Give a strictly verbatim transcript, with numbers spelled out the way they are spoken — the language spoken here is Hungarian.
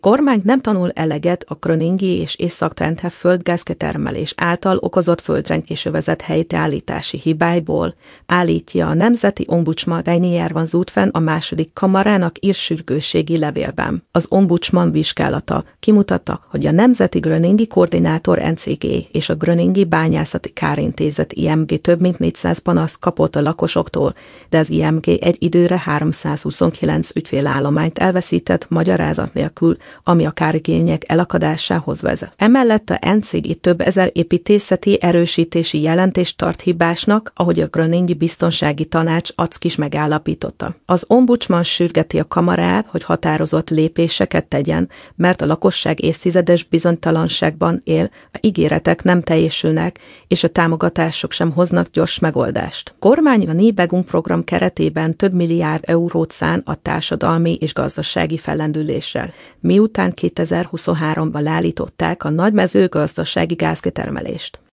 Kormány nem tanul eleget a gröningi és Észak-Twente földgázkitermelés által okozott földrengésre vezet helyreállítási hibáiból, állítja a Nemzeti Ombudsman Reinier van Zutphen a második kamarának írt sürgősségi levélben. Az ombudsman vizsgálata kimutatta, hogy a Nemzeti Gröningi Koordinátor en cé gé és a Gröningi Bányászati Kárintézet i em gé több mint négyszáz panaszt kapott a lakosoktól, de az i em gé egy időre háromszázhuszonkilenc ügyfélállományt elveszített magyarázat nélkül, ami a kárigények elakadásához vezet. Emellett a en cé gé több ezer építészeti erősítési jelentést tart hibásnak, ahogy a Gröningi Biztonsági Tanács ack is megállapította. Az ombudsman sürgeti a kamarát, hogy határozott lépéseket tegyen, mert a lakosság évtizedes bizonytalanságban él, a ígéretek nem teljesülnek, és a támogatások sem hoznak gyors megoldást. Kormány a Nébegunk program keretében több milliárd eurót szán a társadalmi és gazdasági fellendülésre, miután kétezer-huszonháromban leállították a nagy mezőgazdasági gázkitermelést.